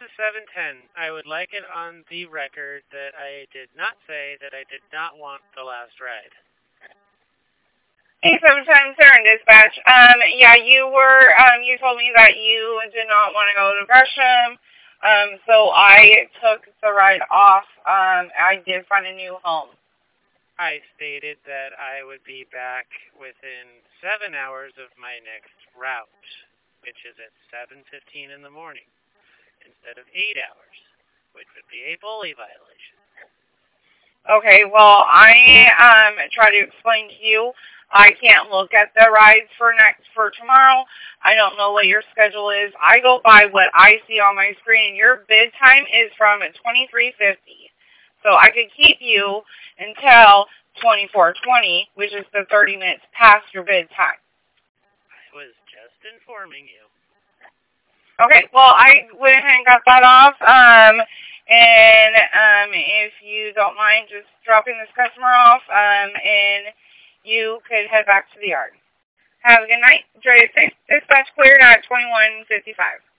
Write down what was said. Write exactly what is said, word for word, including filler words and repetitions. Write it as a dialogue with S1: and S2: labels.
S1: is seven ten. I would like it on the record that I did not say that I did not want the last ride.
S2: Hey, seven ten, Sarah Dispatch. Um, yeah, you were, um, you told me that you did not want to go to Gresham, um, so I took the ride off. Um, I did find a new home.
S1: I stated that I would be back within seven hours of my next route, which is at seven fifteen in the morning, instead of eight hours, which would be a bully violation.
S2: Okay, well, I um try to explain to you. I can't look at the rides for next for tomorrow. I don't know what your schedule is. I go by what I see on my screen. Your bid time is from twenty-three fifty. So I could keep you until twenty-four twenty, which is the thirty minutes past your bid time.
S1: I was just informing you.
S2: Okay, well, I went ahead and got that off. Um, and um, if you don't mind just dropping this customer off, um, and you could head back to the yard. Have a good night. Enjoy your dispatch cleared at twenty-one fifty-five.